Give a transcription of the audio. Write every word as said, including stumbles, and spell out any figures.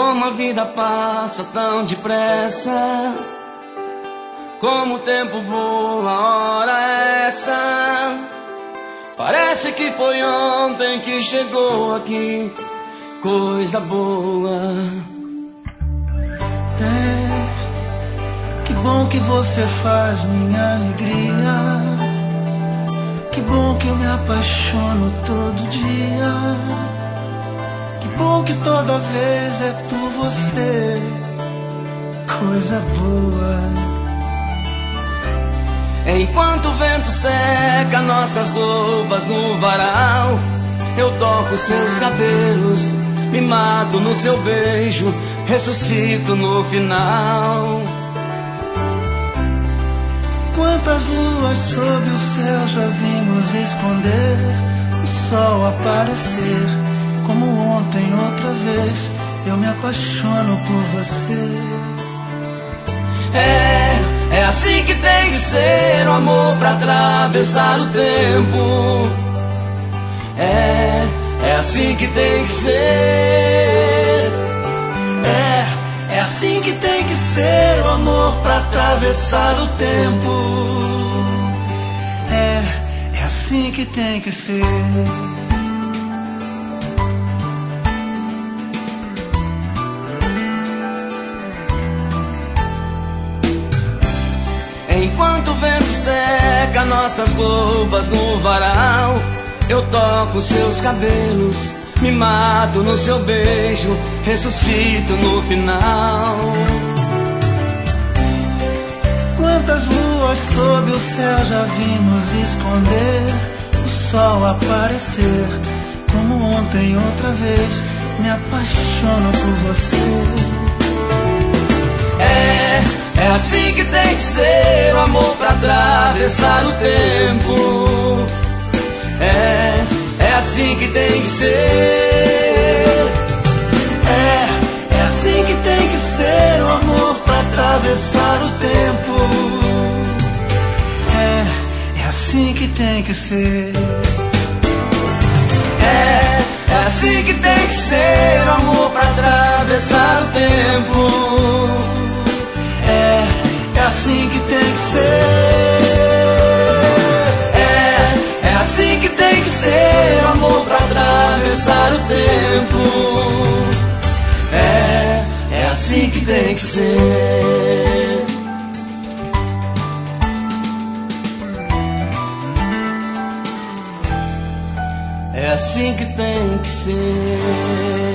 Como a vida passa tão depressa, como o tempo voa, a hora é essa. Parece que foi ontem que chegou aqui, coisa boa. É, que bom que você faz minha alegria. Que bom que eu me apaixono todo dia. Que bom que toda vez é por você, coisa boa. Enquanto o vento seca nossas roupas no varal, eu toco seus cabelos, me mato no seu beijo, ressuscito no final. Quantas luas sob o céu já vimos esconder o sol aparecer. Como ontem outra vez eu me apaixono por você. É, é assim que tem que ser o amor pra atravessar o tempo. É, é assim que tem que ser. É, é assim que tem que ser o amor pra atravessar o tempo. É, é assim que tem que ser. Enquanto o vento seca nossas roupas no varal, eu toco seus cabelos, me mato no seu beijo, ressuscito no final. Quantas luas sob o céu já vimos esconder o sol aparecer. Como ontem outra vez me apaixono por você. É, é assim que tem que ser o amor pra atravessar o tempo. É, é assim que tem que ser. É, é assim que tem que ser o amor pra atravessar o tempo. É, é assim que tem que ser. É, é assim que tem que ser o amor pra atravessar o tempo. É, é assim que tem que ser. É, é assim que tem que ser o amor pra atravessar o tempo. É, é assim que tem que ser. É assim que tem que ser.